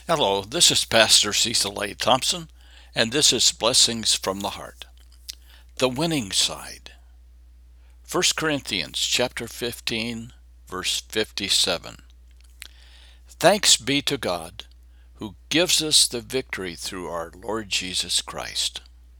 Hello, this is Pastor Cecil A. Thompson, and this is Blessings from the Heart. The winning side. 1 Corinthians chapter 15, verse 57. Thanks be to God, who gives us the victory through our Lord Jesus Christ.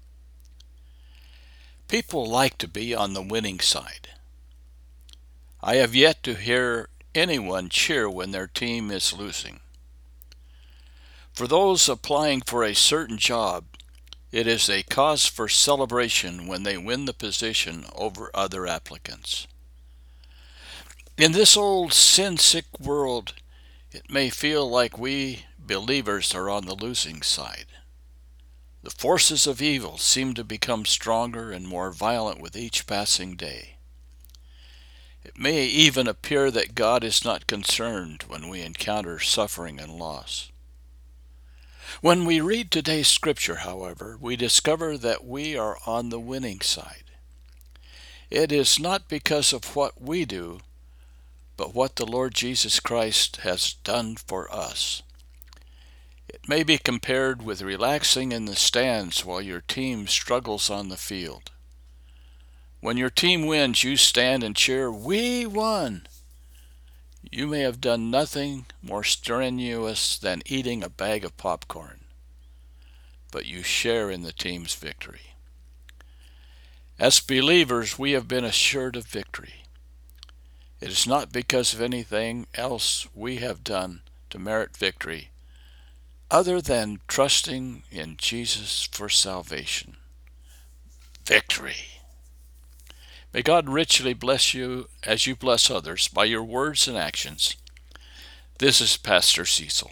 People like to be on the winning side. I have yet to hear anyone cheer when their team is losing. For those applying for a certain job, it is a cause for celebration when they win the position over other applicants. In this old sin-sick world, it may feel like we believers are on the losing side. The forces of evil seem to become stronger and more violent with each passing day. It may even appear that God is not concerned when we encounter suffering and loss. When we read today's scripture, however, we discover that we are on the winning side. It is not because of what we do, but what the Lord Jesus Christ has done for us. It may be compared with relaxing in the stands while your team struggles on the field. When your team wins, you stand and cheer, "We won!" You may have done nothing more strenuous than eating a bag of popcorn, but you share in the team's victory. As believers, we have been assured of victory. It is not because of anything else we have done to merit victory, other than trusting in Jesus for salvation. Victory. May God richly bless you as you bless others by your words and actions. This is Pastor Cecil.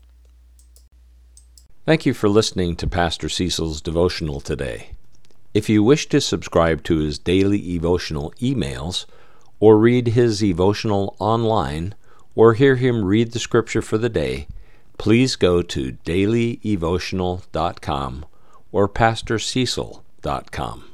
Thank you for listening to Pastor Cecil's devotional today. If you wish to subscribe to his daily devotional emails, or read his devotional online, or hear him read the scripture for the day, please go to dailydevotional.com or pastorcecil.com.